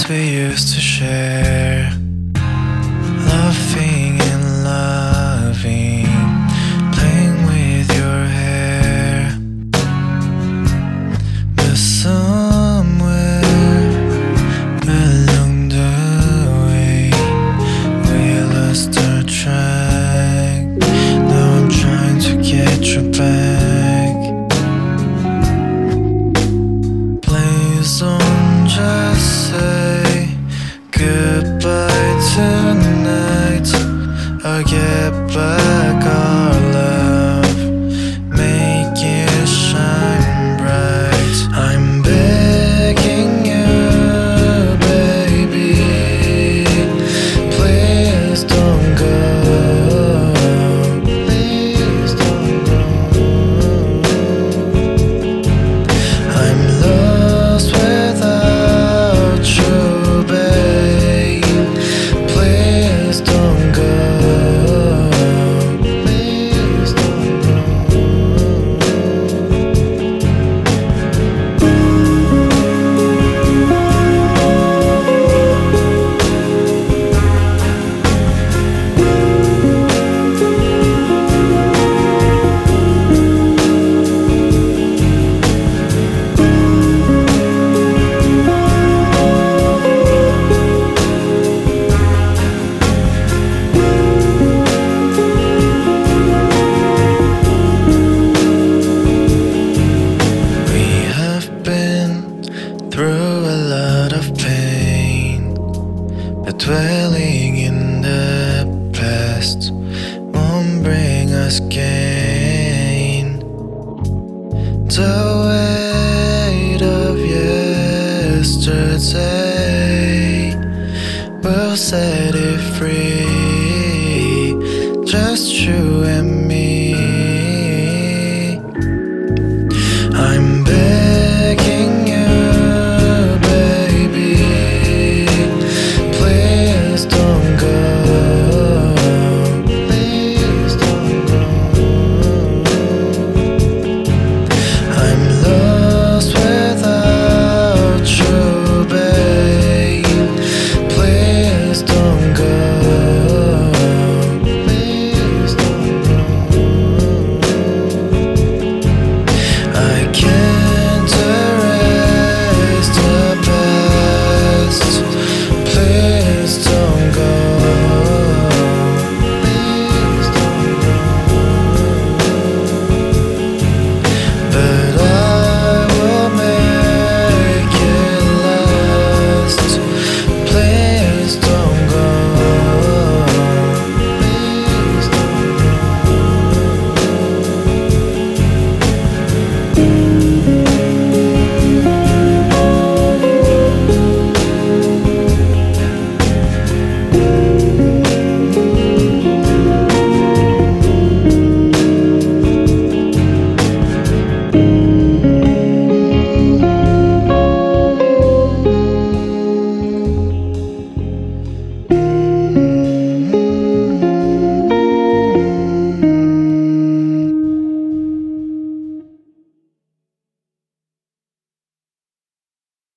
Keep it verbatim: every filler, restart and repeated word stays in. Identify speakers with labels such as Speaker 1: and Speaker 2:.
Speaker 1: we used to share, laughing and loving, playing with your hair. But somewhere along the way we lost our track. Now I'm trying to get you back. Please don't just say goodbye tonight. I'll get back our love, make it shine bright. I'm begging you, baby, please don't go, please don't go. I'm lost without you, babe, please don't go. Through a lot of pain, but dwelling in the past won't bring us gain. The weight of yesterday will say